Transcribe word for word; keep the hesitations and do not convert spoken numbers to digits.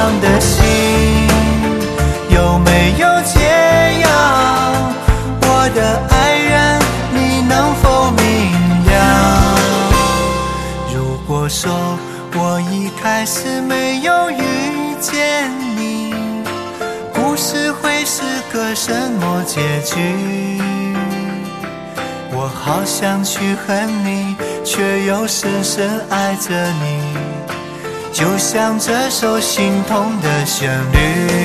伤的心，有没有解药？我的爱人，你能否明了？如果说我一开始没有遇见你，故事会是个什么结局？我好想去恨你，却又深深爱着你，就像这首心痛的旋律。